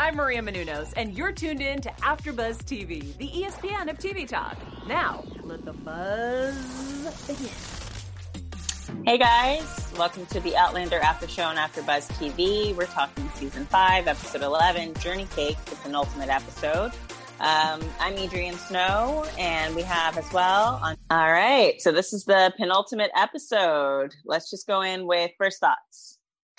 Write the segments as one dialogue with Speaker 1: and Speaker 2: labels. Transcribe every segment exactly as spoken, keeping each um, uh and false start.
Speaker 1: I'm Maria Menounos, and you're tuned in to AfterBuzz T V, the E S P N of T V talk. Now, let the buzz begin.
Speaker 2: Hey guys, welcome to the Outlander After Show on AfterBuzz T V. We're talking season five, episode eleven, Journey Cake, the penultimate episode. Um, I'm Adrienne Snow, and we have as well on. All right, so this is the penultimate episode. Let's just go in with first thoughts.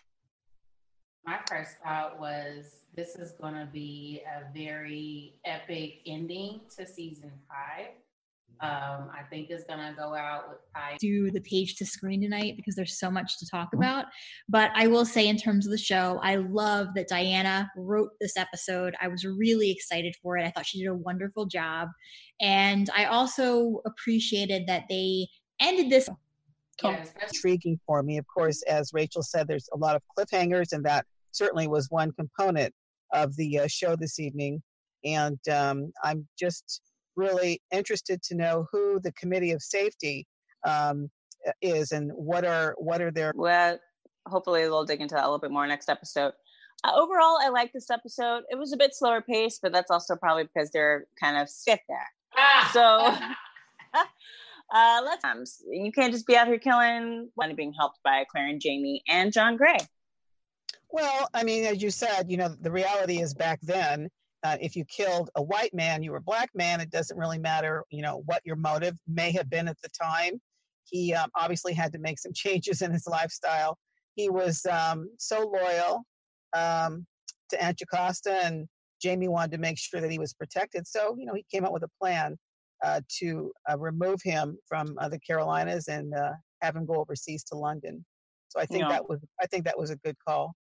Speaker 3: My first thought was this is going to be a very epic ending to season five. Um, I think it's going to go out with five.
Speaker 4: Do the page to screen tonight because there's so much to talk about. But I will say in terms of the show, I love that Diana wrote this episode. I was really excited for it. I thought she did a wonderful job. And I also appreciated that they ended this.
Speaker 3: Yeah,
Speaker 5: intriguing for me. Of course, as Rachel said, there's a lot of cliffhangers, and that certainly was one component of the uh, show this evening. And um, I'm just really interested to know who the Committee of Safety um, is and what are what are their.
Speaker 2: Well, hopefully we'll dig into that a little bit more next episode. Uh, overall, I like this episode. It was a bit slower paced, but that's also probably because they're kind of stiff there.
Speaker 3: Ah!
Speaker 2: So uh, let's. Um, you can't just be out here killing. One being helped by Claire and Jamie and John Gray.
Speaker 5: Well, I mean, as you said, you know, the reality is back then. Uh, if you killed a white man, you were a black man. It doesn't really matter, you know, what your motive may have been at the time. He um, obviously had to make some changes in his lifestyle. He was um, so loyal um, to Aunt Jocasta, and Jamie wanted to make sure that he was protected. So, you know, he came up with a plan uh, to uh, remove him from uh, the Carolinas and uh, have him go overseas to London. So I think
Speaker 2: Yeah.
Speaker 5: that was I think that was a good call.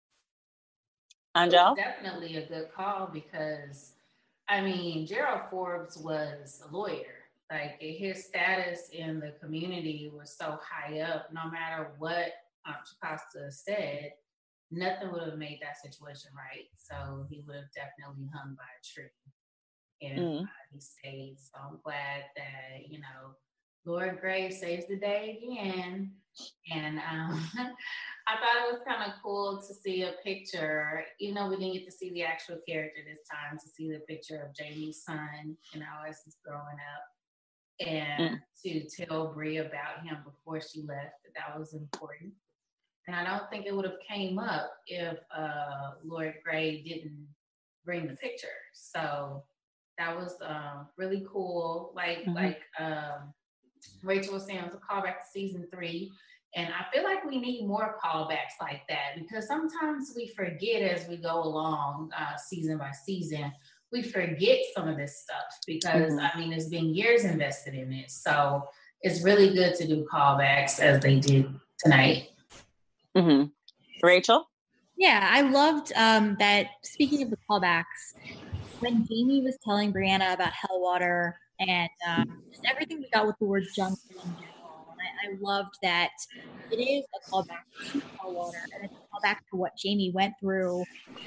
Speaker 2: Angel?
Speaker 3: Definitely a good call because, I mean, Gerald Forbes was a lawyer. Like, his status in the community was so high up, no matter what Aunt Jocasta said, nothing would have made that situation right. So he would have definitely hung by a tree if
Speaker 2: Mm.
Speaker 3: uh, he stayed. So I'm glad that, you know, Lord Gray saves the day again. And um, I thought it was kind of cool to see a picture, even though we didn't get to see the actual character this time, to see the picture of Jamie's son, you know, as he's growing up, and mm. to tell Bree about him before she left. That was important. And I don't think it would have came up if uh, Lord Gray didn't bring the picture. So that was um, really cool. Like, mm-hmm. like um, Rachel was saying, it was a callback to season three. And I feel like we need more callbacks like that because sometimes we forget as we go along uh, season by season, we forget some of this stuff because, mm-hmm. I mean, there's been years invested in it. So it's really good to do callbacks as they did tonight.
Speaker 2: Mm-hmm. Rachel?
Speaker 4: Yeah, I loved um, that, speaking of the callbacks, when Jamie was telling Brianna about Hellwater and um, just everything we got with the word jungle in general. And I, I loved that it is a callback to Hellwater, and it's a callback to what Jamie went through,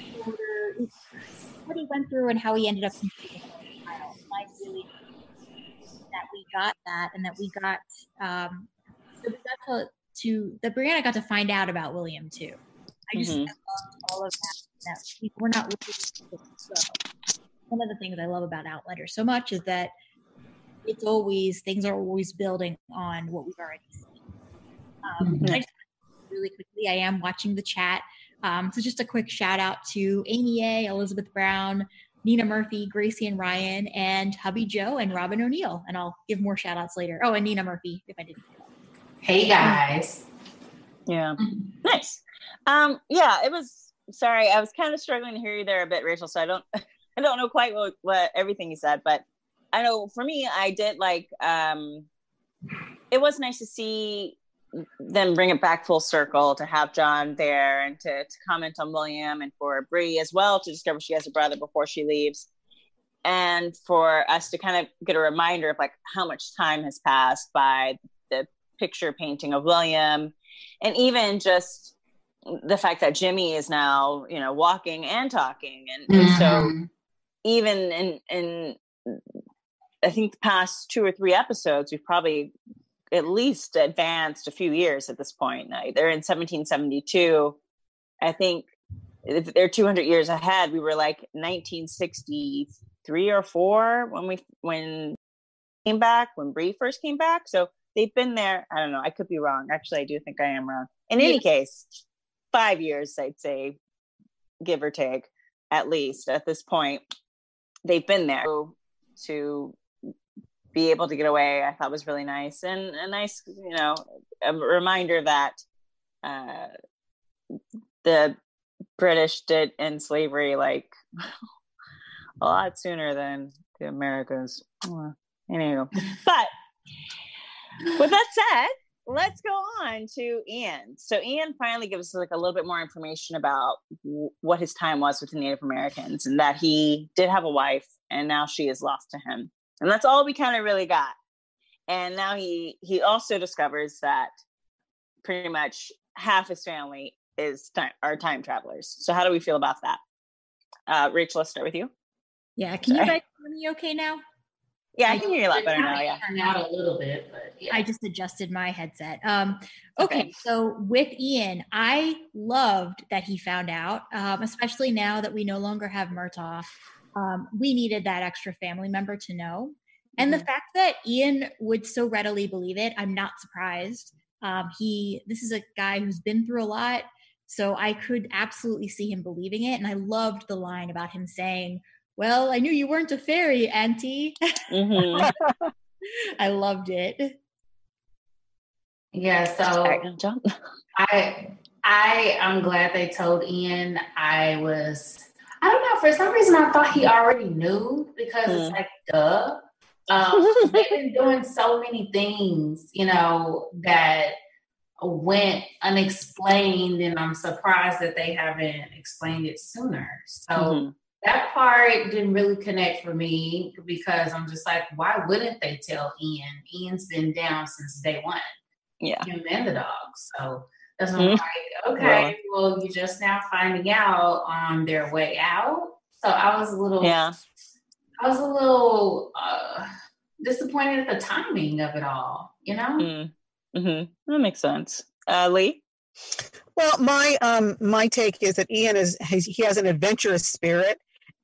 Speaker 4: what he went through, and how he ended up completing the trial. I really that we got that, and that we got um, so we got to, to that Brianna got to find out about William too. I just mm-hmm. I loved all of that. That we, we're not really so. One of the things I love about Outlander so much is that it's always, things are always building on what we've already seen. Um, mm-hmm. I just, really quickly, I am watching the chat. Um, so just a quick shout out to Amy A, Elizabeth Brown, Nina Murphy, Gracie and Ryan, and Hubby Joe and Robin O'Neill. And I'll give more shout outs later. Oh, and Nina Murphy, if I didn't.
Speaker 3: Hey guys.
Speaker 2: Yeah. Nice. Um, yeah, it was, sorry, I was kind of struggling to hear you there a bit, Rachel, so I don't, I don't know quite what, what everything you said, but I know for me, I did like, um, it was nice to see them bring it back full circle, to have John there and to, to comment on William, and for Bree as well to discover she has a brother before she leaves. And for us to kind of get a reminder of like how much time has passed by the picture painting of William. And even just the fact that Jimmy is now, you know, walking and talking. And, mm-hmm. and so even in, in, I think the past two or three episodes, we've probably at least advanced a few years at this point. They're in seventeen seventy-two. I think if they're two hundred years ahead, we were like nineteen sixty-three or four when we when came back, when Bree first came back. So they've been there. I don't know. I could be wrong. Actually, I do think I am wrong. In any
Speaker 4: Yes.
Speaker 2: case, five years, I'd say, give or take, at least at this point, they've been there. So to be able to get away, I thought was really nice, and a nice, you know, a reminder that uh, the British did end slavery like a lot sooner than the Americans. Well, anyway, but with that said, let's go on to Ian. So Ian finally gives us like a little bit more information about w- what his time was with the Native Americans, and that he did have a wife, and now she is lost to him. And that's all we kind of really got. And now he he also discovers that pretty much half his family is time, are time travelers. So how do we feel about that? Uh, Rachel, let's start with you.
Speaker 4: Yeah, can
Speaker 2: Sorry.
Speaker 4: you guys hear me okay now?
Speaker 2: Yeah, I can hear you a lot better now. Yeah.
Speaker 3: Turn out a little bit, but yeah.
Speaker 4: I just adjusted my headset. Um, okay,
Speaker 2: Okay.
Speaker 4: so with Ian, I loved that he found out, um, especially now that we no longer have Murtaugh. Um, we needed that extra family member to know. And the fact that Ian would so readily believe it, I'm not surprised. Um, he, this is a guy who's been through a lot, so I could absolutely see him believing it. And I loved the line about him saying, "Well, I knew you weren't a fairy, Auntie."
Speaker 2: Mm-hmm.
Speaker 4: I loved it.
Speaker 3: Yeah, so
Speaker 2: Sorry, no, John.
Speaker 3: I I I'm glad they told Ian. I was I don't know, for some reason I thought he already knew, because
Speaker 2: Mm.
Speaker 3: it's like duh. Um, they've been doing so many things, you know, that went unexplained, and I'm surprised that they haven't explained it sooner. So
Speaker 2: Mhm.
Speaker 3: that part didn't really connect for me, because I'm just like, why wouldn't they tell Ian? Ian's been down since day one,
Speaker 2: Yeah.
Speaker 3: him and the dog. So that's
Speaker 2: Mhm.
Speaker 3: I'm like, okay, well, you're just now finding out on their way out. So I was a little,
Speaker 2: Yeah.
Speaker 3: I was a little uh, disappointed at the timing of it all, you know?
Speaker 2: Mm. Mm-hmm. That makes sense. Uh, Lee?
Speaker 5: Well, my um my take is that Ian is he's, he has an adventurous spirit,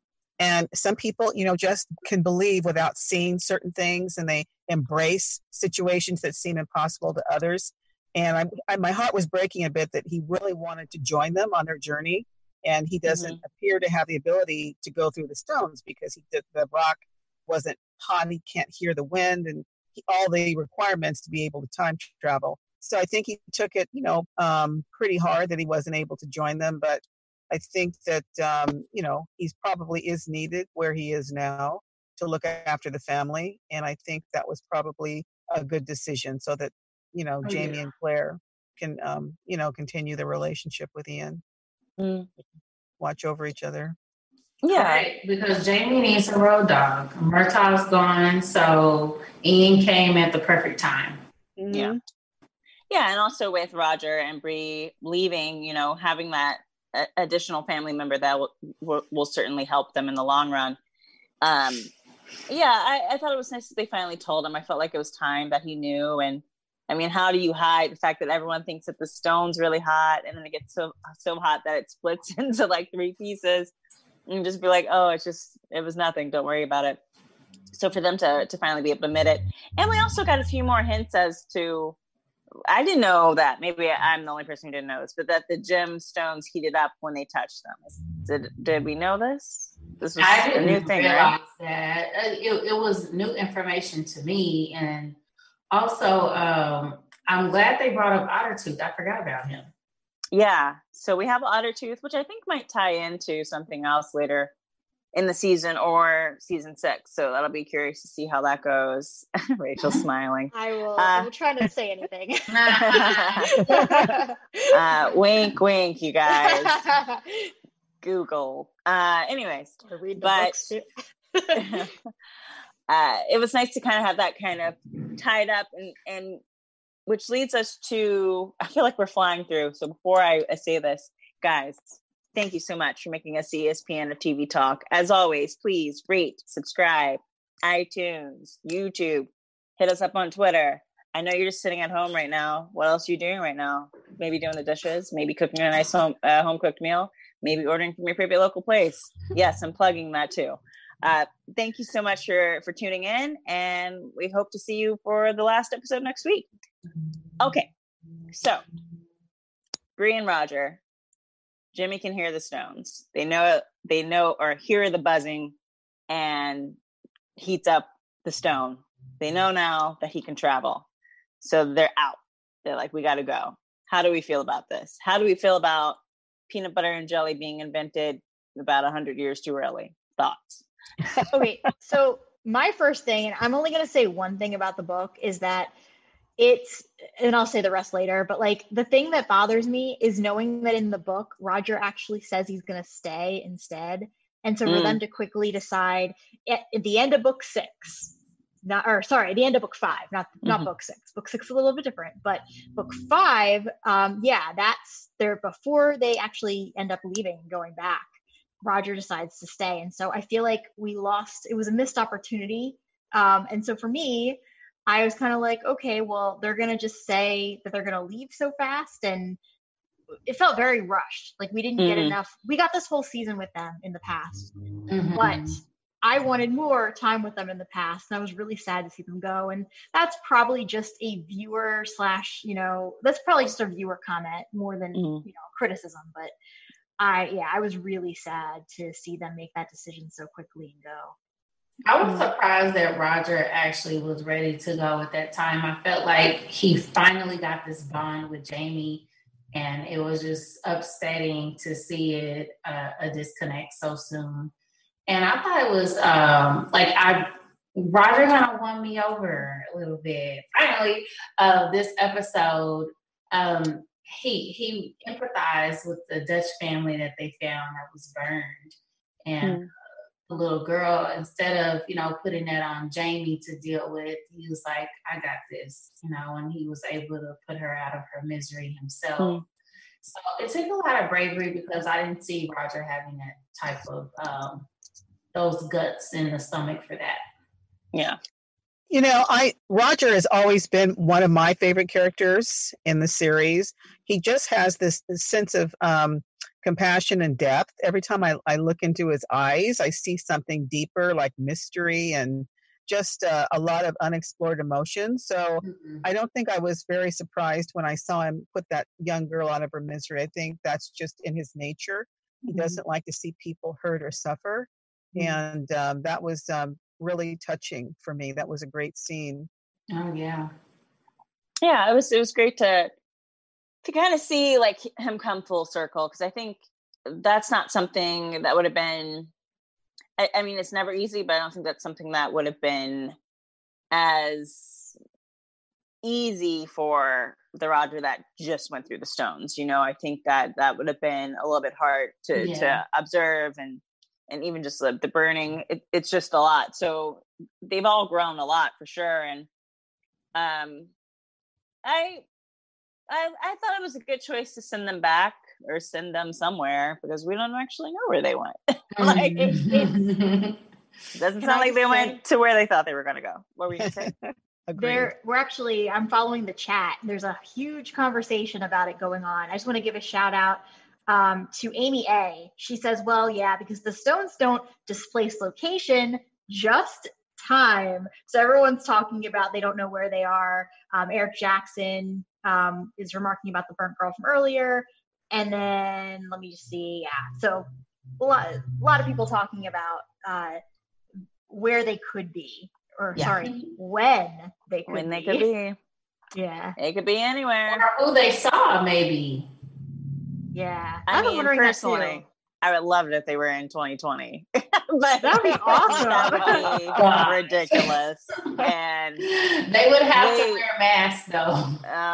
Speaker 5: and some people, you know, just can believe without seeing certain things, and they embrace situations that seem impossible to others. And I, I my heart was breaking a bit that he really wanted to join them on their journey, and he doesn't
Speaker 2: Mhm.
Speaker 5: appear to have the ability to go through the stones because he did, the rock wasn't hot, he can't hear the wind, and he, all the requirements to be able to time travel. So I think he took it, you know, um, pretty hard that he wasn't able to join them. But I think that, um, you know, he's probably is needed where he is now to look after the family. And I think that was probably a good decision, so that, you know,
Speaker 3: Oh,
Speaker 5: Jamie
Speaker 3: yeah.
Speaker 5: and Claire can, um, you know, continue the relationship with Ian,
Speaker 2: Mm.
Speaker 5: watch over each other.
Speaker 2: Yeah.
Speaker 3: Right, because Jamie needs a road dog. Murtaugh's gone, so Ian came at the perfect time.
Speaker 2: Yeah. Yeah, and also with Roger and Bree leaving, you know, having that uh, additional family member that will, will will certainly help them in the long run. Um, yeah, I, I thought it was nice that they finally told him. I felt like it was time that he knew. And I mean, how do you hide the fact that everyone thinks that the stone's really hot, and then it gets so so hot that it splits into like three pieces, and just be like, oh, it's just it was nothing. Don't worry about it. So for them to to finally be able to admit it, and we also got a few more hints as to. I didn't know that. Maybe I'm the only person who didn't know this, but that the gemstones heated up when they touched them. Did did we know this? This was
Speaker 3: I
Speaker 2: a
Speaker 3: didn't
Speaker 2: new thing,
Speaker 3: realize
Speaker 2: right?
Speaker 3: that. Uh, It, it was new information to me, and also um, I'm glad they brought up Ottertooth. I forgot about him.
Speaker 2: Yeah. So we have Ottertooth, which I think might tie into something else later in the season or season six. So that'll be curious to see how that goes. Rachel's smiling.
Speaker 6: I will.
Speaker 2: Uh,
Speaker 6: I will try not to say anything.
Speaker 2: uh, wink, wink, you guys. Google. Uh, anyways,
Speaker 6: Or read the
Speaker 2: but
Speaker 6: books too.
Speaker 2: uh, it was nice to kind of have that kind of tied up, and and which leads us to, I feel like we're flying through. So before I, I say this, guys, thank you so much for making us E S P N of T V Talk. As always, please rate, subscribe, iTunes, YouTube, hit us up on Twitter. I know you're just sitting at home right now. What else are you doing right now? Maybe doing the dishes, maybe cooking a nice home uh, home cooked meal. maybe ordering from your favorite local place. Yes, I'm plugging that too. Uh, thank you so much for, for tuning in, and we hope to see you for the last episode next week. Okay, so Bree and Roger, Jimmy can hear the stones. They know, they know, or hear the buzzing, and heats up the stone. They know now that he can travel, so they're out. They're like, we got to go. How do we feel about this? How do we feel about peanut butter and jelly being invented about a hundred years too early? Thoughts?
Speaker 4: Okay, so my first thing, and I'm only going to say one thing about the book, is that it's, and I'll say the rest later, but like the thing that bothers me is knowing that in the book, Roger actually says he's going to stay instead. And so for
Speaker 2: Mm.
Speaker 4: them to quickly decide at, at the end of book six, not, or sorry, the end of book five, not, not
Speaker 2: Mhm.
Speaker 4: book six, book six is a little bit different, but book five, um, yeah, that's there before they actually end up leaving, going back. Roger decides to stay. And so I feel like we lost, it was a missed opportunity. Um, and so for me, I was kind of like, okay, well, they're going to just say that they're going to leave so fast. And it felt very rushed. Like we didn't get
Speaker 2: Mhm.
Speaker 4: enough. We got this whole season with them in the past,
Speaker 3: Mhm.
Speaker 4: but I wanted more time with them in the past. And I was really sad to see them go. And that's probably just a viewer slash, you know, that's probably just a viewer comment more than,
Speaker 2: Mhm.
Speaker 4: you know, criticism. But I, yeah, I was really sad to see them make that decision so quickly and go.
Speaker 3: I was surprised that Roger actually was ready to go at that time. I felt like he finally got this bond with Jamie, and it was just upsetting to see it uh, a disconnect so soon. And I thought it was um, like I Roger kind of won me over a little bit. Finally, uh, this episode, um, he he empathized with the Dutch family that they found that was burned, and.
Speaker 2: Mm.
Speaker 3: The little girl, instead of, you know, putting that on Jamie to deal with, he was like, I got this, you know, and he was able to put her out of her misery himself.
Speaker 2: Mm.
Speaker 3: So it took a lot of bravery because I didn't see Roger having that type of, um, those guts in the stomach for that.
Speaker 2: Yeah.
Speaker 5: You know, I Roger has always been one of my favorite characters in the series. He just has this, this sense of um, compassion and depth. Every time I, I look into his eyes, I see something deeper, like mystery and just uh, a lot of unexplored emotion. So
Speaker 3: Mm-hmm.
Speaker 5: I don't think I was very surprised when I saw him put that young girl out of her misery. I think that's just in his nature. He
Speaker 2: Mhm.
Speaker 5: doesn't like to see people hurt or suffer.
Speaker 3: Mhm.
Speaker 5: And um, that was um, really touching for me. That was a great scene.
Speaker 3: Oh, yeah.
Speaker 2: Yeah, it was it was great to to kind of see like him come full circle, because I think that's not something that would have been I, I mean, it's never easy, but I don't think that's something that would have been as easy for the Roger that just went through the stones. You know, I think that that would have been a little bit hard to
Speaker 3: Yeah.
Speaker 2: to observe, and and even just the, the burning, it, it's just a lot. So they've all grown a lot for sure. And um I I I thought it was a good choice to send them back or send them somewhere, because we don't actually know where they went. Like, it, it doesn't
Speaker 4: Can
Speaker 2: sound
Speaker 4: I
Speaker 2: like they
Speaker 4: just
Speaker 2: went to where they thought they were going to go. What were you going to say?
Speaker 5: Agreed.
Speaker 4: There, we're actually, I'm following the chat. There's a huge conversation about it going on. I just want to give a shout out um, to Amy A. She says, well, yeah, because the stones don't displace location, just time. So everyone's talking about they don't know where they are. Um, Eric Jackson um, is remarking about the burnt girl from earlier. And then let me just see. Yeah. So a lot, a lot of people talking about uh, where they could be. Or
Speaker 2: Yeah.
Speaker 4: sorry, when they could
Speaker 2: When they
Speaker 4: be.
Speaker 2: could be.
Speaker 4: Yeah,
Speaker 2: It could be anywhere.
Speaker 3: Or who they saw, maybe.
Speaker 4: yeah.
Speaker 2: I
Speaker 4: I've been
Speaker 2: mean,
Speaker 4: wondering that
Speaker 2: personally,
Speaker 4: too.
Speaker 2: I would love it if they were in twenty twenty. But
Speaker 4: That would be awesome.
Speaker 2: That would be
Speaker 3: Gosh.
Speaker 2: ridiculous. And
Speaker 3: They would have
Speaker 2: Wait.
Speaker 3: to wear masks, though.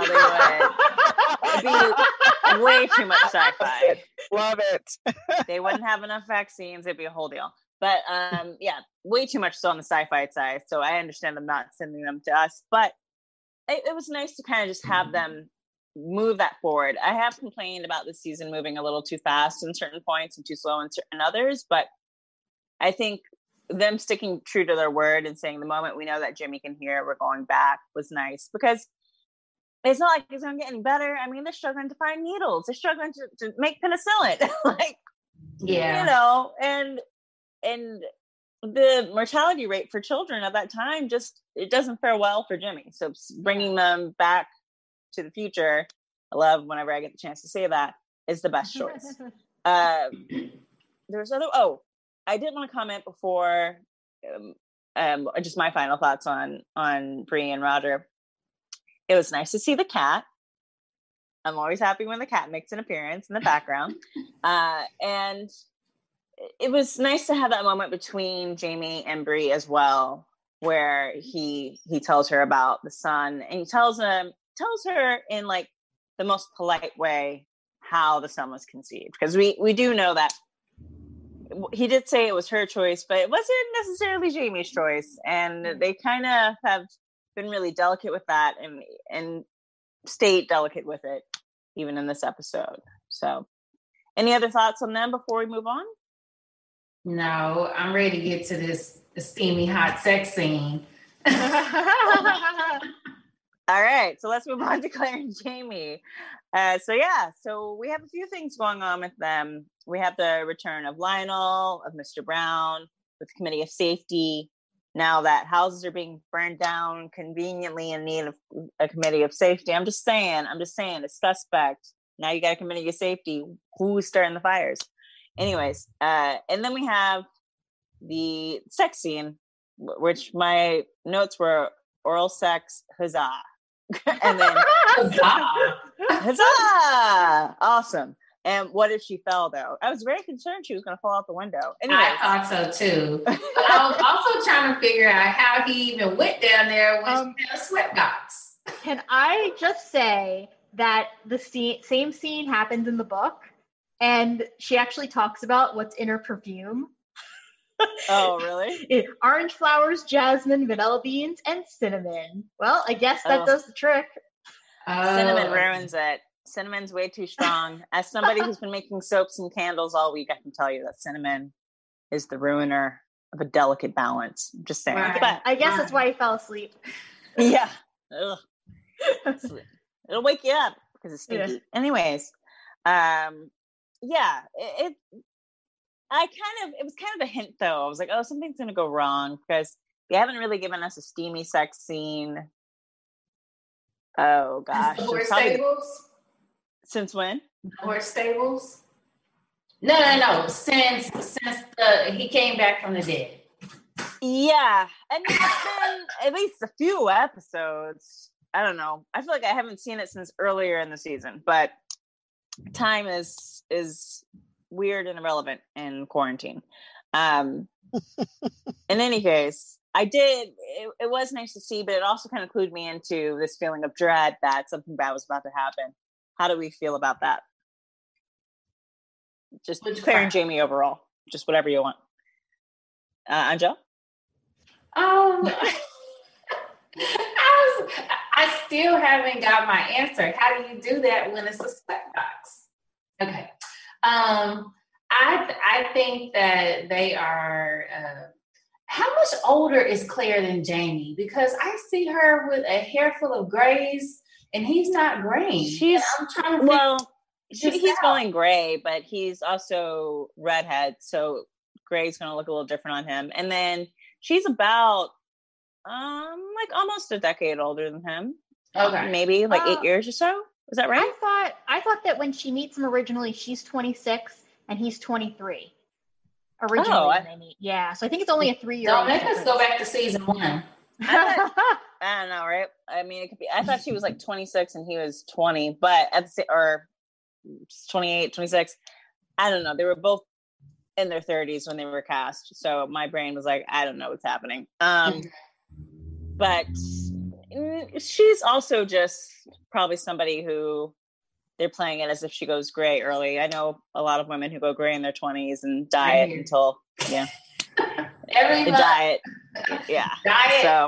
Speaker 2: uh, they would. It'd be way too much sci-fi.
Speaker 5: Love it.
Speaker 2: They wouldn't have enough vaccines. It'd be a whole deal. But um, yeah, way too much so on the sci-fi side. So I understand them not sending them to us, but it, it was nice to kind of just have them move that forward. I have complained about this season moving a little too fast in certain points and too slow in certain others, but I think them sticking true to their word and saying the moment we know that Jimmy can hear, we're going back, was nice, because it's not like it's going to get any better. I mean, they're struggling to find needles. They're struggling to, to make penicillin. Like,
Speaker 3: Yeah.
Speaker 2: You know, and and the mortality rate for children at that time just it doesn't fare well for Jimmy. So bringing them back to the future, I love whenever I get the chance to say that, is the best choice. uh, there's other. Oh, I did want to comment before. Um, um, just my final thoughts on on Bree and Roger. It was nice to see the cat. I'm always happy when the cat makes an appearance in the background. uh, and it was nice to have that moment between Jamie and Bree as well, where he he tells her about the son, and he tells him tells her in like the most polite way how the son was conceived, because we we do know that he did say it was her choice, but it wasn't necessarily Jamie's choice, and they kind of have been really delicate with that, and and stayed delicate with it even in this episode. So, any other thoughts on them before we move on?
Speaker 3: No, I'm ready to get to this steamy hot sex scene.
Speaker 2: All right, so let's move on to Claire and Jamie. Uh, so yeah, so we have a few things going on with them. We have the return of Lionel, of Mister Brown, with the Committee of Safety. Now that houses are being burned down, conveniently in need of a Committee of Safety. I'm just saying, I'm just saying, it's suspect. Now you got a Committee of Safety. Who's starting the fires? Anyways, uh, and then we have the sex scene, which my notes were oral sex, huzzah. And then
Speaker 3: Huzzah!
Speaker 2: huzzah! Awesome. And what if she fell, though? I was very concerned she was going to fall out the window. Anyways.
Speaker 3: I thought so too. But I was also trying to figure out how he even went down there when
Speaker 4: Um,
Speaker 3: she had a sweatbox.
Speaker 4: Can I just say that the scene, same scene happens in the book, and she actually talks about what's in her perfume.
Speaker 2: Oh, really?
Speaker 4: It, orange flowers, jasmine, vanilla beans, and cinnamon. Well, I guess that
Speaker 2: Oh.
Speaker 4: does the trick.
Speaker 2: Cinnamon
Speaker 3: Oh.
Speaker 2: ruins it. Cinnamon's way too strong. As somebody who's been making soaps and candles all week, I can tell you that cinnamon is the ruiner of a delicate balance. I'm just saying.
Speaker 3: Right.
Speaker 2: But
Speaker 4: I guess that's why he fell asleep.
Speaker 2: yeah. Ugh. It'll wake you up because it's stinky.
Speaker 4: Yeah.
Speaker 2: Anyways, um, yeah, it, it. I kind of. It was kind of a hint, though. I was like, oh, something's gonna go wrong because they haven't really given us a steamy sex scene. Oh gosh,
Speaker 3: The horse
Speaker 2: It's probably-
Speaker 3: stables?
Speaker 2: since when?
Speaker 3: The horse stables? No, no, no. Since since the he came back from the dead.
Speaker 2: Yeah, and it's been at least a few episodes. I don't know. I feel like I haven't seen it since earlier in the season, but time is is weird and irrelevant in quarantine. Um, in any case, I did. It, it was nice to see, but it also kind of clued me into this feeling of dread that something bad was about to happen. How do we feel about that? Just
Speaker 3: Which
Speaker 2: Claire
Speaker 3: part?
Speaker 2: and Jamie overall. Just whatever you want. Uh, Angel?
Speaker 3: Um, I was. I still haven't got my answer. How do you do that when it's a sweatbox? Okay. Um, I I think that they are. Uh, how much older is Claire than Jamie? Because I see her with a hair full of grays, and he's not graying.
Speaker 2: She's-
Speaker 3: And I'm trying to
Speaker 2: Well,
Speaker 3: figure
Speaker 2: she,
Speaker 3: this
Speaker 2: he's
Speaker 3: out.
Speaker 2: going gray, but he's also redhead, so gray's going to look a little different on him. And then she's about, um, like almost a decade older than him.
Speaker 3: Okay.
Speaker 2: Maybe like
Speaker 4: Uh,
Speaker 2: eight years or so. Is that right?
Speaker 4: I thought I thought that when she meets him originally, she's twenty-six and he's twenty-three. Originally,
Speaker 2: Oh, I-
Speaker 4: when they meet. Yeah, so I think it's only a three-year.
Speaker 3: Don't make us go back to season one.
Speaker 2: I don't know, right? I mean, it could be. I thought she was like twenty-six and he was twenty, but at the sa- or twenty-eight, twenty-six. I don't know. They were both in their thirties when they were cast, so my brain was like, I don't know what's happening. Um, but mm, she's also just probably somebody who they're playing it as if she goes gray early. I know a lot of women who go gray in their twenties and diet
Speaker 3: Right.
Speaker 2: until yeah,
Speaker 3: Every
Speaker 2: the
Speaker 3: month,
Speaker 2: diet, yeah.
Speaker 3: diet.
Speaker 2: So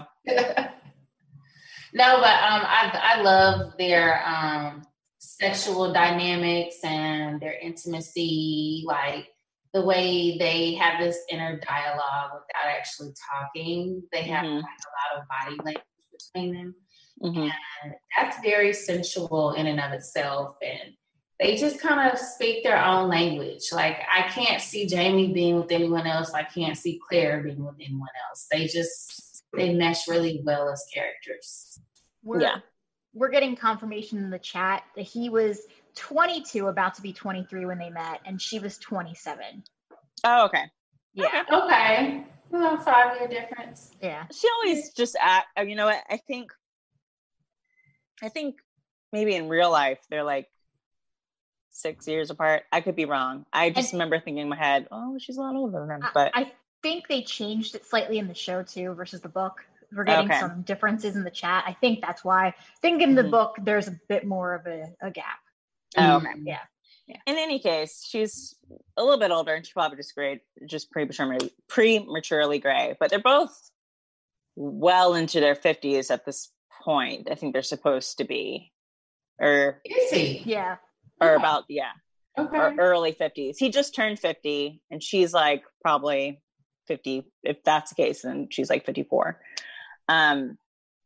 Speaker 3: No, but um, I I love their um sexual dynamics and their intimacy, like the way they have this inner dialogue without actually talking. They have
Speaker 2: Mhm.
Speaker 3: like a lot of body language between them,
Speaker 2: mhm.
Speaker 3: and that's very sensual in and of itself. And they just kind of speak their own language. Like, I can't see Jamie being with anyone else. I can't see Claire being with anyone else. They just, they mesh really well as characters.
Speaker 4: We're,
Speaker 2: Yeah.
Speaker 4: We're getting confirmation in the chat that he was twenty-two, about to be twenty-three when they met, and she was twenty-seven.
Speaker 2: Oh, okay.
Speaker 4: Yeah.
Speaker 3: Okay. Well, five year difference.
Speaker 4: Yeah.
Speaker 2: She always just act, you know what, I think, I think maybe in real life, they're like six years apart. I could be wrong. I just
Speaker 4: And-
Speaker 2: remember thinking in my head, oh, she's a lot older than him. But
Speaker 4: I, I think they changed it slightly in the show too versus the book. We're getting
Speaker 2: Okay.
Speaker 4: some differences in the chat. I think that's why. I think in the
Speaker 2: Mhm.
Speaker 4: book there's a bit more of a, a gap.
Speaker 2: Oh, okay.
Speaker 4: Yeah.
Speaker 2: In any case, she's a little bit older and she's probably just gray, just prematurely, prematurely gray. But they're both well into their fifties at this point. I think they're supposed to be. Or,
Speaker 3: Is he?
Speaker 4: Yeah.
Speaker 2: or
Speaker 3: Yeah.
Speaker 2: about, yeah.
Speaker 3: Okay.
Speaker 2: Or early fifties. He just turned fifty and she's like probably fifty. If that's the case, then she's like fifty-four. Um,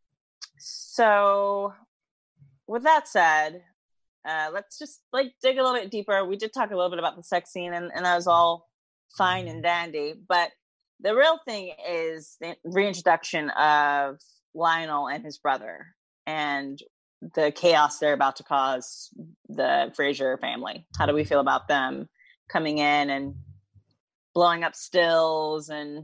Speaker 2: so with that said, uh, let's just like dig a little bit deeper. We did talk a little bit about the sex scene and, and that was all fine and dandy, but the real thing is the reintroduction of Lionel and his brother and the chaos they're about to cause the Fraser family. How do we feel about them coming in and blowing up stills and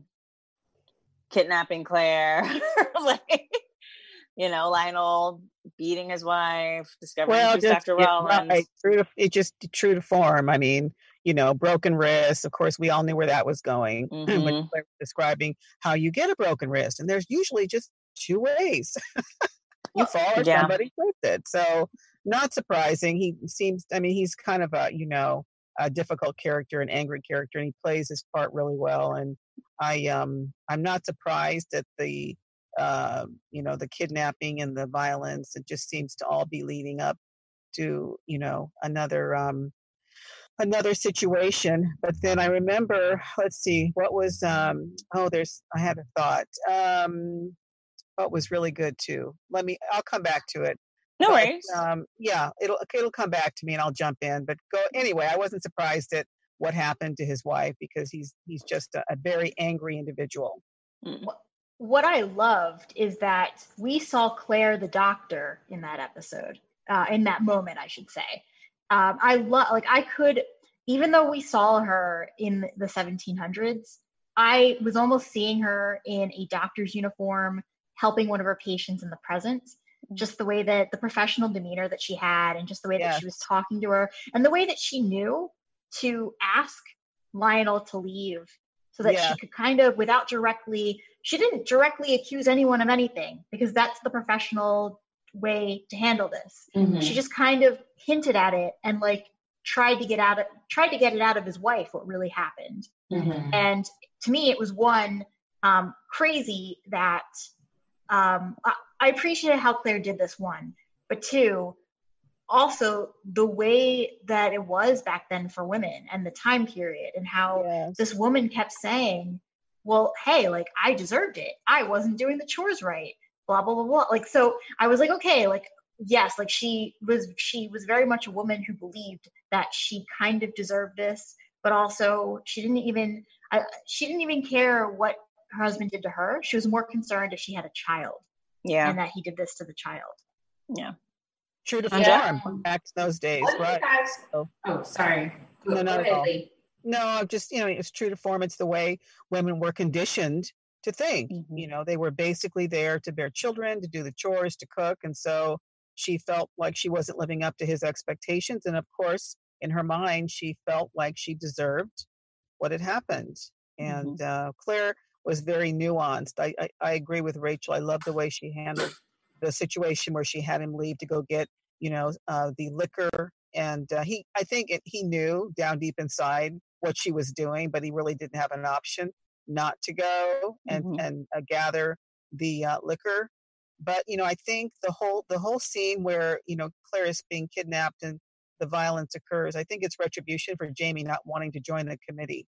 Speaker 2: kidnapping Claire? Like, you know, Lionel beating his wife, discovering
Speaker 5: Well,
Speaker 2: she's
Speaker 5: just
Speaker 2: Doctor
Speaker 5: yeah,
Speaker 2: Rollins.
Speaker 5: right. True to, it just true to form. I mean, you know, broken wrist. Of course, we all knew where that was going.
Speaker 2: Mhm.
Speaker 5: When Claire was describing how you get a broken wrist, and there's usually just two ways. You fall or
Speaker 2: Yeah.
Speaker 5: somebody trips it. So not surprising. He seems, I mean, he's kind of a, you know, a difficult character, an angry character, and he plays his part really well. And I, um, I'm not surprised at the, uh, you know, the kidnapping and the violence. It just seems to all be leading up to, you know, another, um, another situation. But then I remember, let's see, what was, um, oh, there's, I had a thought. Um, what was really good too. Let me, I'll come back to it.
Speaker 2: No
Speaker 5: But,
Speaker 2: worries.
Speaker 5: Um, yeah, it'll it'll come back to me and I'll jump in. But go anyway. I wasn't surprised at what happened to his wife because he's he's just a, a very angry individual.
Speaker 2: Mm.
Speaker 4: What I loved is that we saw Claire the doctor in that episode, uh, in that moment, I should say. Um, I love, like, I could, even though we saw her in the seventeen hundreds, I was almost seeing her in a doctor's uniform, helping one of her patients in the present. Just the way that the professional demeanor that she had, and just the way that
Speaker 5: Yes.
Speaker 4: she was talking to her, and the way that she knew to ask Lionel to leave so that
Speaker 5: Yeah.
Speaker 4: she could kind of, without directly, she didn't directly accuse anyone of anything because that's the professional way to handle this.
Speaker 3: Mhm.
Speaker 4: She just kind of hinted at it and like tried to get out of, tried to get it out of his wife what really happened.
Speaker 3: Mhm.
Speaker 4: And to me, it was one, um, crazy that um, I, I appreciated how Claire did this, one, but two, also the way that it was back then for women and the time period and how
Speaker 5: Yes.
Speaker 4: this woman kept saying, well, hey, like, I deserved it. I wasn't doing the chores right, blah, blah, blah, blah. Like, so I was like, okay, like, yes, like she was, she was very much a woman who believed that she kind of deserved this, but also she didn't even, I, she didn't even care what her husband did to her. She was more concerned if she had a child
Speaker 2: Yeah.
Speaker 4: and that he did this to the child.
Speaker 2: Yeah.
Speaker 5: True to
Speaker 3: Yeah.
Speaker 5: form. Back to those days,
Speaker 3: What do you
Speaker 5: right?
Speaker 3: guys?
Speaker 5: Oh.
Speaker 3: Oh, sorry. Go,
Speaker 5: No,
Speaker 3: go
Speaker 5: not at
Speaker 3: ahead,
Speaker 5: all.
Speaker 3: Lee.
Speaker 5: No, I'm just, you know, it's true to form. It's the way women were conditioned to think.
Speaker 2: Mhm.
Speaker 5: You know, they were basically there to bear children, to do the chores, to cook. And so she felt like she wasn't living up to his expectations. And of course, in her mind, she felt like she deserved what had happened. And uh, Claire was very nuanced. I, I, I agree with Rachel. I love the way she handled the situation where she had him leave to go get, you know, uh, the liquor. And uh, he, I think it, he knew down deep inside what she was doing, but he really didn't have an option not to go and
Speaker 2: Mhm.
Speaker 5: and uh, gather the uh, liquor. But you know, I think the whole the whole scene where you know Claire is being kidnapped and the violence occurs, I think it's retribution for Jamie not wanting to join the committee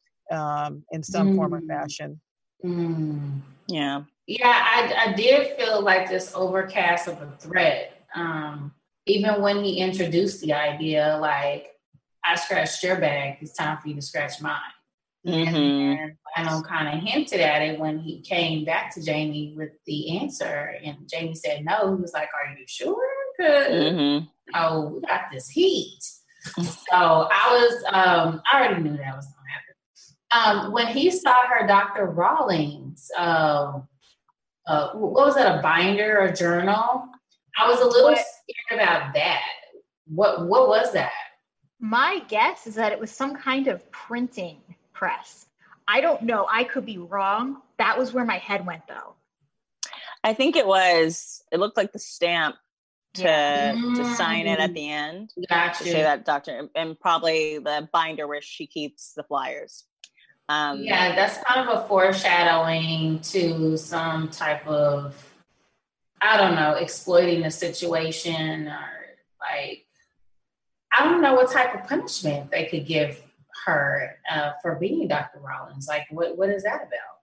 Speaker 5: um, in some form or
Speaker 3: Mm.
Speaker 5: fashion.
Speaker 3: Mm.
Speaker 2: Yeah.
Speaker 3: Yeah, I, I did feel like this overcast of a threat. Um, even when he introduced the idea, like, I scratched your back, it's time for you to scratch mine.
Speaker 2: Mm-hmm.
Speaker 3: And, and Lionel kind of hinted at it when he came back to Jamie with the answer, and Jamie said no. He was like, "Are you sure? Cause
Speaker 2: Mm-hmm.
Speaker 3: oh, we got this heat." So I was, um, I already knew that was going to happen. Um, when he saw her, Doctor Rawlings, um, uh, what was that? A binder or journal? I was a little
Speaker 6: What?
Speaker 3: scared about that. What What was that?
Speaker 6: My guess is that it was some kind of printing press. I don't know. I could be wrong. That was where my head went, though.
Speaker 2: I think it was, it looked like the stamp to
Speaker 6: Yeah.
Speaker 2: to sign it at the end.
Speaker 3: Gotcha.
Speaker 2: To say that doctor, and probably the binder where she keeps the flyers. Um,
Speaker 3: Yeah, that's kind of a foreshadowing to some type of, I don't know, exploiting the situation, or like, I don't know what type of punishment they could give her uh, for being Doctor Rawlings. Like, what what is that about?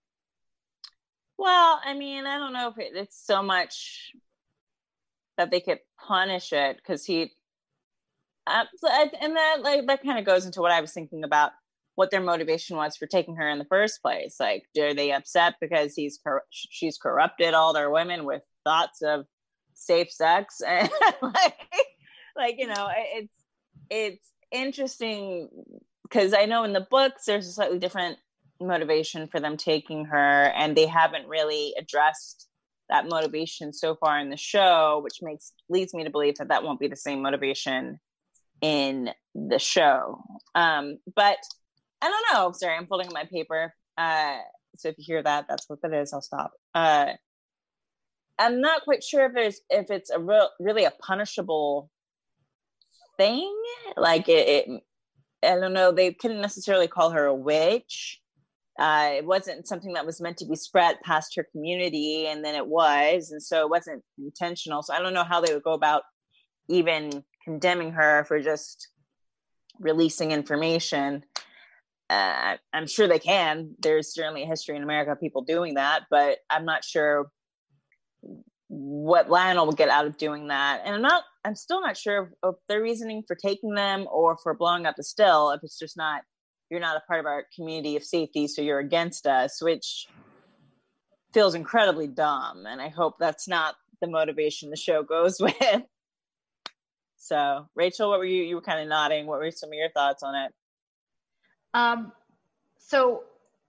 Speaker 2: Well, I mean, I don't know if it, it's so much that they could punish it, because he, uh, and that like that kind of goes into what I was thinking about, what their motivation was for taking her in the first place. Like, are they upset because he's cor- she's corrupted all their women with thoughts of safe sex, and like, like you know, it's it's interesting because I know in the books there's a slightly different motivation for them taking her, and they haven't really addressed that motivation so far in the show, which makes leads me to believe that that won't be the same motivation in the show. Um, but I don't know. Sorry, I'm folding up my paper. Uh, so if you hear that, that's what that is. I'll stop. Uh, I'm not quite sure if there's if it's a real really a punishable thing. Like it, it I don't know. They couldn't necessarily call her a witch. Uh, it wasn't something that was meant to be spread past her community, and then it was, and so it wasn't intentional. So I don't know how they would go about even condemning her for just releasing information. Uh, I'm sure they can. There's certainly a history in America of people doing that, but I'm not sure what Lionel will get out of doing that. And I'm not, I'm still not sure if their reasoning for taking them or for blowing up the still, if it's just not, you're not a part of our community of safety, so you're against us, which feels incredibly dumb. And I hope that's not the motivation the show goes with. So, Rachel, what were you, you were kind of nodding. What were some of your thoughts on it?
Speaker 6: Um, so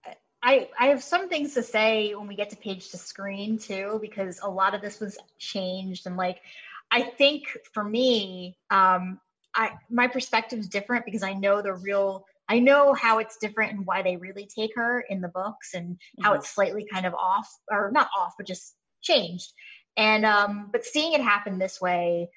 Speaker 6: I I have some things to say when we get to page to screen too, because a lot of this was changed, and like I think for me, um, I my perspective is different because I know the real I know how it's different and why they really take her in the books, and mm-hmm. how it's slightly kind of off, or not off, but just changed. And um, but seeing it happen this way,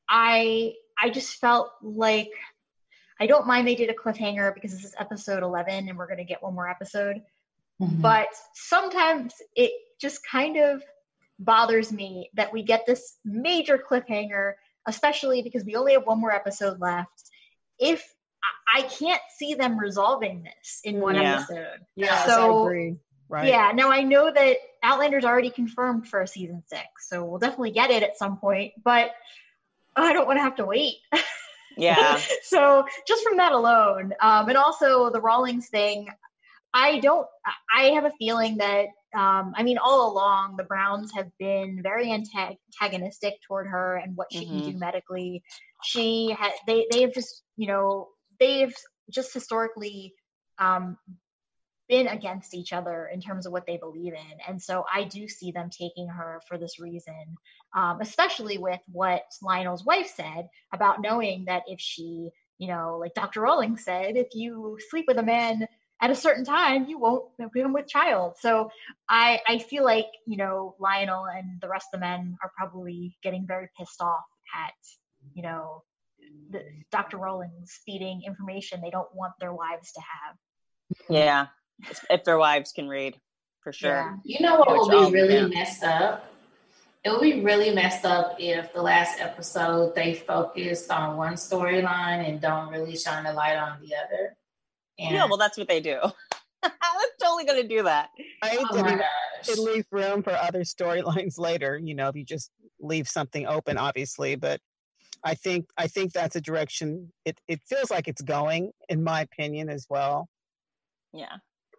Speaker 6: I I just felt like. I don't mind they did a cliffhanger because this is episode eleven and we're going to get one more episode. Mm-hmm. But sometimes it just kind of bothers me that we get this major cliffhanger, especially because we only have one more episode left. If I can't see them resolving this in one
Speaker 2: yeah.
Speaker 6: episode.
Speaker 5: Yeah,
Speaker 6: so,
Speaker 5: I agree. Right.
Speaker 6: Yeah, now I know that Outlander's already confirmed for season six, so we'll definitely get it at some point, but I don't want to have to wait.
Speaker 2: Yeah.
Speaker 6: So just from that alone, um, and also the Rawlings thing, I don't, I have a feeling that, um, I mean, all along the Browns have been very antagonistic toward her and what she mm-hmm. can do medically. She had, they, they've just, you know, they've just historically um, been against each other in terms of what they believe in. And so I do see them taking her for this reason, um, especially with what Lionel's wife said about knowing that if she, you know, like Doctor Rawlings said, if you sleep with a man at a certain time, you won't become with child. So I, I feel like, you know, Lionel and the rest of the men are probably getting very pissed off at, you know, the, Doctor Rawlings feeding information they don't want their wives to have.
Speaker 2: Yeah. If their wives can read, for sure.
Speaker 3: Yeah. You know what will be really yeah. messed up? It would be really messed up if the last episode they focused on one storyline and don't really shine a light on the other. And
Speaker 2: yeah, well, that's what they do. I'm totally going to do that.
Speaker 5: Right?
Speaker 3: Oh my gosh.
Speaker 5: It leaves room for other storylines later. You know, if you just leave something open, obviously, but I think I think that's a direction it, it feels like it's going, in my opinion, as well.
Speaker 2: Yeah.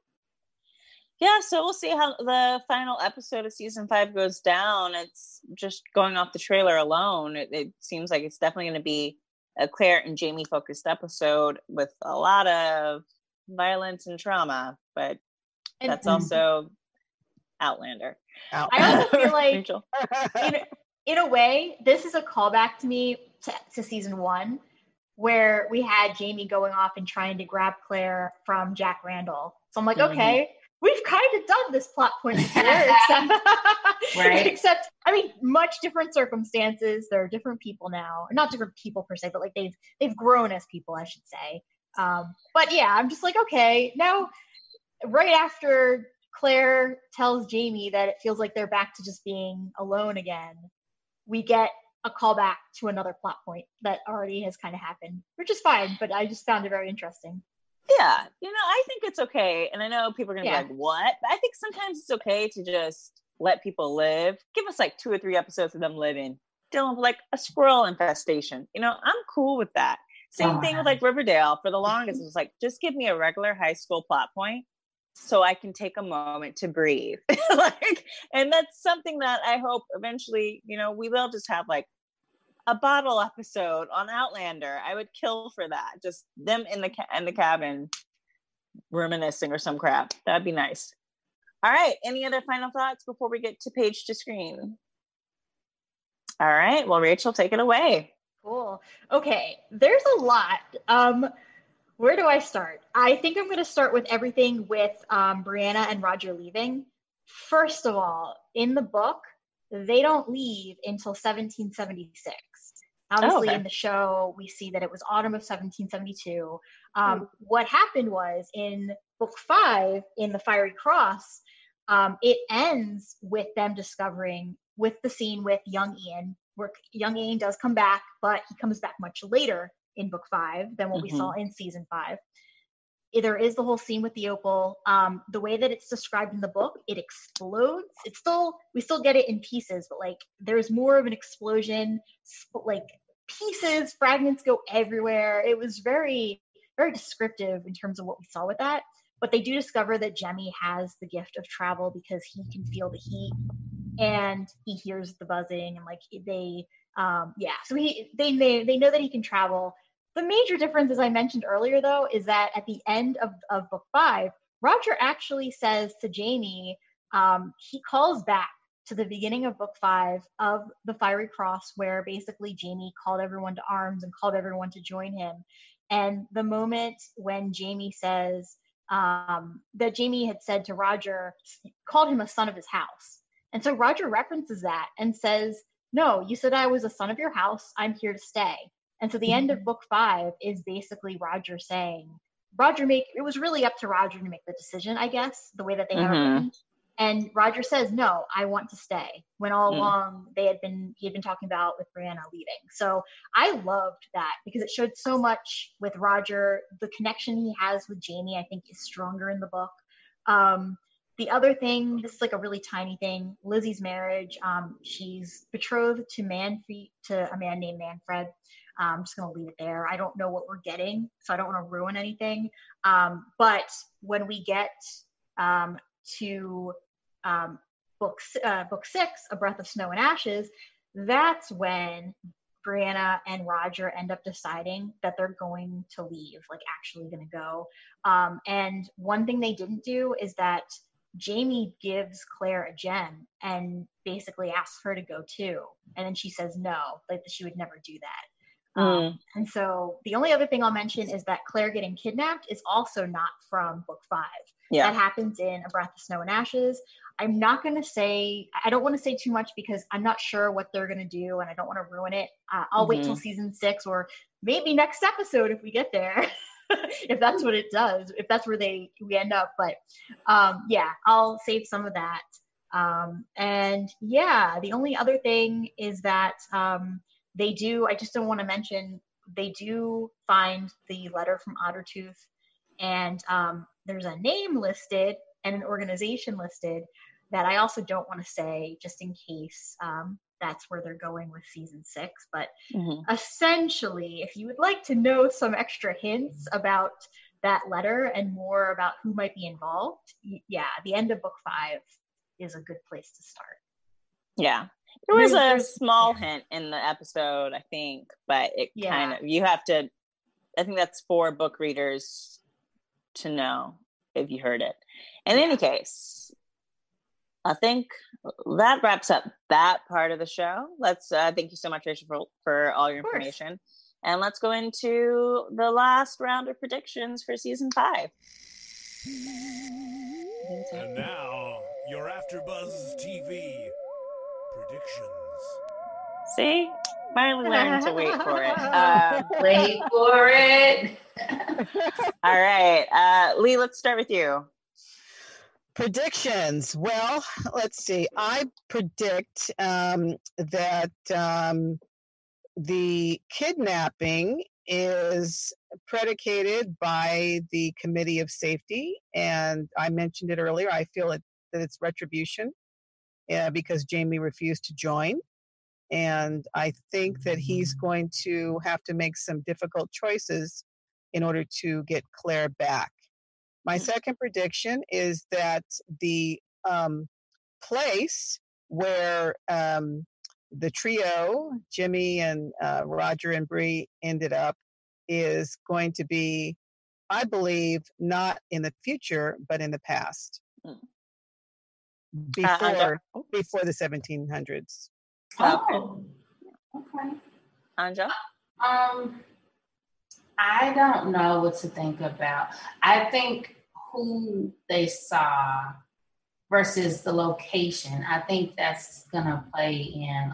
Speaker 2: Yeah, so we'll see how the final episode of season five goes down. It's just going off the trailer alone. It, it seems like it's definitely going to be a Claire and Jamie focused episode with a lot of violence and trauma, but
Speaker 6: And-
Speaker 2: that's also Outlander.
Speaker 5: Out.
Speaker 6: I also feel like
Speaker 2: Rachel.
Speaker 6: in, in a way, this is a callback to me to, to season one, where we had Jamie going off and trying to grab Claire from Jack Randall. So I'm like,
Speaker 2: Mhm.
Speaker 6: okay, we've kind of done this plot point before, except,
Speaker 3: Right.
Speaker 6: except, I mean, much different circumstances. There are different people now, not different people per se, but like they've they've grown as people, I should say. Um, but yeah, I'm just like, okay, now, right after Claire tells Jamie that it feels like they're back to just being alone again, we get a callback to another plot point that already has kind of happened, which is fine, but I just found it very interesting.
Speaker 2: Yeah, you know, I think it's okay. And I know people are going to
Speaker 6: Yeah.
Speaker 2: be like, what? But I think sometimes it's okay to just let people live. Give us like two or three episodes of them living, dealing with like a squirrel infestation. You know, I'm cool with that. Same
Speaker 3: Oh,
Speaker 2: thing with
Speaker 3: my.
Speaker 2: like Riverdale. For the longest, it was like, just give me a regular high school plot point so I can take a moment to breathe. Like, and that's something that I hope eventually, you know, we will just have like a bottle episode on Outlander. I would kill for that. Just them in the ca- in the cabin reminiscing or some crap. That'd be nice. All right. Any other final thoughts before we get to page to screen? All right. Well, Rachel, take it away.
Speaker 6: Cool. Okay, there's a lot. Um, where do I start? I think I'm going to start with everything with um, Brianna and Roger leaving. First of all, in the book, they don't leave until seventeen seventy-six. Obviously,
Speaker 2: Oh, okay.
Speaker 6: in the show, we see that it was autumn of seventeen seventy-two. Um, what happened was in book five, in the Fiery Cross, um, it ends with them discovering, with the scene with young Ian, where young Ian does come back, but he comes back much later in book five than what we
Speaker 2: Mhm.
Speaker 6: saw in season five. There is the whole scene with the opal. Um, the way that it's described in the book, it explodes. It's still, we still get it in pieces, but like there's more of an explosion, sp- like pieces, fragments go everywhere. It was very, very descriptive in terms of what we saw with that. But they do discover that Jemmy has the gift of travel because he can feel the heat and he hears the buzzing, and like they, um, yeah. So he, they, they, they know that he can travel. The major difference, as I mentioned earlier, though, is that at the end of, of book five, Roger actually says to Jamie, um, he calls back to the beginning of book five of the Fiery Cross, where basically Jamie called everyone to arms and called everyone to join him. And the moment when Jamie says um, that Jamie had said to Roger, called him a son of his house. And so Roger references that and says, no, you said I was a son of your house. I'm here to stay. And so the end of book five is basically Roger saying, Roger make, it was really up to Roger to make the decision, I guess, the way that they have it
Speaker 2: Mhm.
Speaker 6: written. And Roger says, no, I want to stay. When all
Speaker 2: Mm.
Speaker 6: along they had been, he had been talking about with Brianna leaving. So I loved that because it showed so much with Roger. The connection he has with Jamie, I think, is stronger in the book. Um, the other thing, this is like a really tiny thing, Lizzie's marriage. Um, she's betrothed to Manfred, to a man named Manfred. Um, I'm just going to leave it there. I don't know what we're getting, so I don't want to ruin anything. Um, but when we get um, to um, book, uh, book six, A Breath of Snow and Ashes, that's when Brianna and Roger end up deciding that they're going to leave, like actually going to go. Um, and one thing they didn't do is that Jamie gives Claire a gem and basically asks her to go too. And then she says no, like she would never do that.
Speaker 2: Mm.
Speaker 6: Um, and so the only other thing I'll mention is that Claire getting kidnapped is also not from book five.
Speaker 2: Yeah.
Speaker 6: That happens in A Breath of Snow and Ashes. I'm not going to say, I don't want to say too much because I'm not sure what they're going to do and I don't want to ruin it. Uh, I'll
Speaker 2: Mm-hmm.
Speaker 6: wait till season six or maybe next episode if we get there, if that's what it does, if that's where they we end up. But um, yeah, I'll save some of that. Um, and yeah, the only other thing is that um, they do, I just don't want to mention, they do find the letter from Ottertooth, and um, there's a name listed and an organization listed that I also don't want to say just in case um, that's where they're going with season six. But
Speaker 2: Mm-hmm.
Speaker 6: essentially, if you would like to know some extra hints about that letter and more about who might be involved, yeah, the end of book five is a good place to start.
Speaker 2: Yeah. There was
Speaker 6: There's-
Speaker 2: a
Speaker 6: there's-
Speaker 2: small
Speaker 6: yeah.
Speaker 2: hint in the episode, I think, but it
Speaker 6: Yeah.
Speaker 2: kind of, you have to, I think that's for book readers to know if you heard it. In
Speaker 6: Yeah.
Speaker 2: any case, I think that wraps up that part of the show. Let's, uh, thank you so much, Rachel, for, for all your
Speaker 6: Of course.
Speaker 2: information. And let's go into the last round of predictions for season five.
Speaker 7: And now, your AfterBuzz T V predictions.
Speaker 2: See? Finally learned to wait for it. Um,
Speaker 3: Wait for it.
Speaker 2: all right. Uh, Lee, let's start with you.
Speaker 5: Predictions. Well, let's see. I predict um, that um, the kidnapping is predicated by the Committee of Safety, and I mentioned it earlier. I feel it, that it's retribution uh, because Jamie refused to join, and I think that he's going to have to make some difficult choices in order to get Claire back. My second prediction is that the um, place where um, the trio, Jimmy and uh, Roger and Bree, ended up is going to be, I believe, not in the future, but in the past.
Speaker 2: Mm.
Speaker 5: Before,
Speaker 2: Uh, Anja?
Speaker 5: before the seventeen hundreds.
Speaker 3: Oh, okay.
Speaker 2: Anja?
Speaker 3: Um, I don't know what to think about. I think who they saw versus the location, I think that's gonna play in,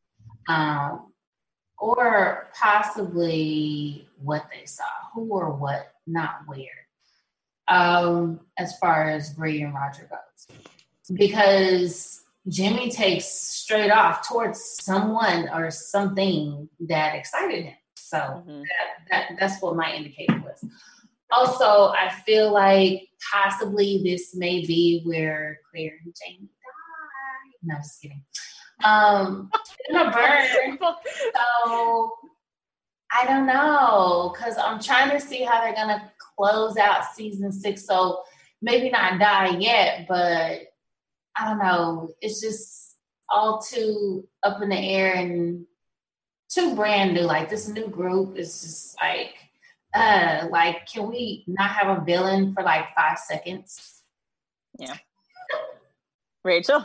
Speaker 3: um, or possibly what they saw, who or what, not where. Um, as far as Bree and Roger goes, because Jimmy takes straight off towards someone or something that excited him. So
Speaker 2: Mm-hmm.
Speaker 3: that, that that's what my indicator was. Also, I feel like possibly this may be where Claire and Jamie die. No, just kidding. Um, in a burn. So I don't know, because I'm trying to see how they're gonna close out season six. So maybe not die yet, but I don't know. It's just all too up in the air and too brand new. Like this new group is just like, uh, like can we not have a villain for like five seconds?
Speaker 2: Yeah. Rachel?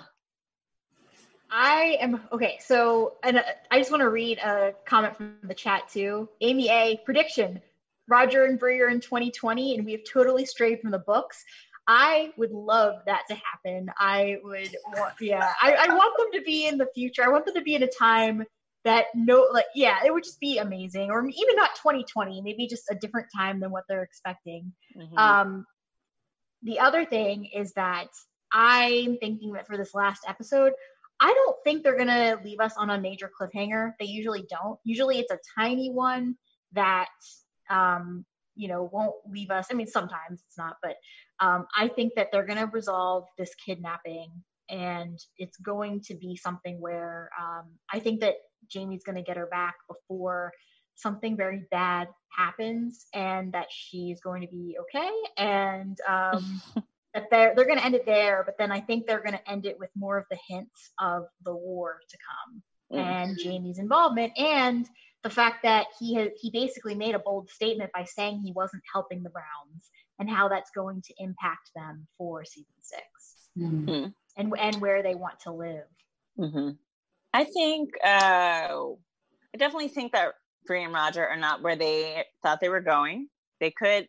Speaker 6: I am okay. So, and uh, I just want to read a comment from the chat too. Amy A. Prediction: Roger and Bree are in twenty twenty, and we have totally strayed from the books. I would love that to happen. I would want, yeah, I, I want them to be in the future. I want them to be in a time that no, like, yeah, it would just be amazing. Or even not twenty twenty, maybe just a different time than what they're expecting.
Speaker 2: Mm-hmm.
Speaker 6: Um, the other thing is that I'm thinking that for this last episode, I don't think they're going to leave us on a major cliffhanger. They usually don't. Usually it's a tiny one that, um, you know, won't leave us. I mean, sometimes it's not, but um, I think that they're going to resolve this kidnapping, and it's going to be something where um, I think that Jamie's going to get her back before something very bad happens, and that she's going to be okay. And um, that they're they're going to end it there, but then I think they're going to end it with more of the hints of the war to come
Speaker 2: Mm.
Speaker 6: and Jamie's involvement, and the fact that he has he basically made a bold statement by saying he wasn't helping the Browns, and how that's going to impact them for season six,
Speaker 3: Mm-hmm.
Speaker 6: and and where they want to live.
Speaker 2: Mm-hmm. I think, uh, I definitely think that Bree and Roger are not where they thought they were going. They could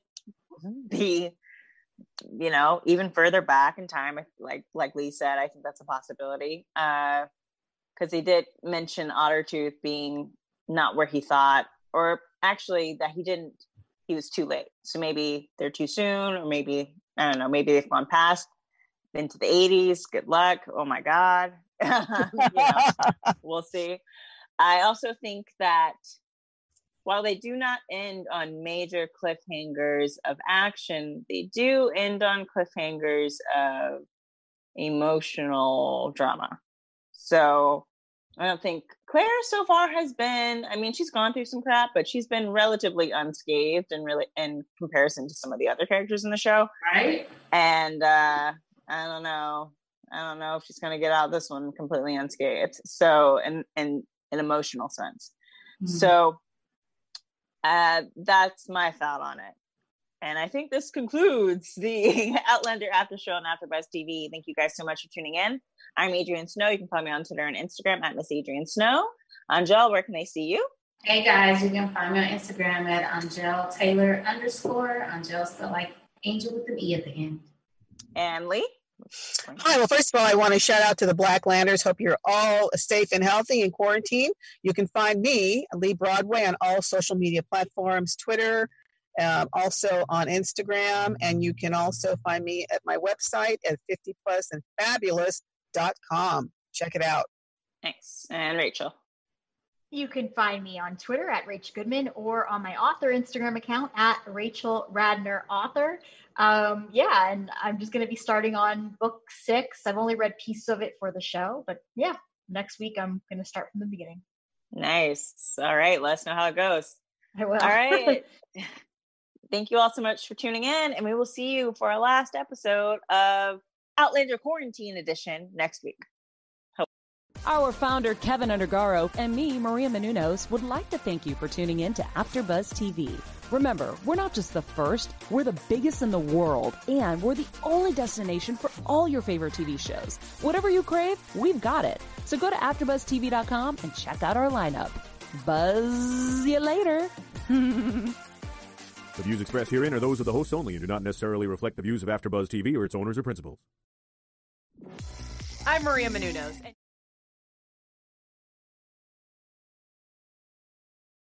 Speaker 2: be, you know, even further back in time. Like like Lee said, I think that's a possibility. Uh, because they did mention Ottertooth being not where he thought, or actually that he didn't, he was too late. So maybe they're too soon, or maybe, I don't know, maybe they've gone past into the eighties. Good luck. Oh my God. you know, we'll see. I also think that while they do not end on major cliffhangers of action, they do end on cliffhangers of emotional drama. So I don't think Claire so far has been, I mean, she's gone through some crap, but she's been relatively unscathed in really in comparison to some of the other characters in the show.
Speaker 3: Right.
Speaker 2: And uh, I don't know. I don't know if she's going to get out of this one completely unscathed. So, in, in an emotional sense. Mm-hmm. So, uh, that's my thought on it. And I think this concludes the Outlander After Show on AfterBuzz T V. Thank you guys so much for tuning in. I'm Adrienne Snow. You can follow me on Twitter and Instagram at Miss Adrienne Snow. Angel, where can they see you?
Speaker 3: Hey guys, you can find me on Instagram at Angel Taylor underscore. Angel spelled like angel with an E at the end.
Speaker 2: And Lee?
Speaker 5: Hi, well, first of all, I want to shout out to the Blacklanders. Hope you're all safe and healthy in quarantine. You can find me, Lee Broadway, on all social media platforms, Twitter, Um, also on Instagram, and you can also find me at my website at fifty plus and fabulous dot com. Check it out.
Speaker 2: Thanks. And Rachel?
Speaker 6: You can find me on Twitter at Rach Goodman or on my author Instagram account at Rachel Radner Author. Um, yeah, and I'm just going to be starting on book six. I've only read pieces of it for the show, but yeah, next week I'm going to start from the beginning.
Speaker 2: Nice. All right. Let us know how it goes.
Speaker 6: I will.
Speaker 2: All right. Thank you all so much for tuning in, and we will see you for our last episode of Outlander Quarantine Edition next week. Hope.
Speaker 1: Our founder, Kevin Undergaro, and me, Maria Menounos, would like to thank you for tuning in to AfterBuzz T V. Remember, we're not just the first, we're the biggest in the world, and we're the only destination for all your favorite T V shows. Whatever you crave, we've got it. So go to after buzz T V dot com and check out our lineup. Buzz you later.
Speaker 8: The views expressed herein are those of the hosts only and do not necessarily reflect the views of AfterBuzz T V or its owners or principals.
Speaker 1: I'm Maria Menounos.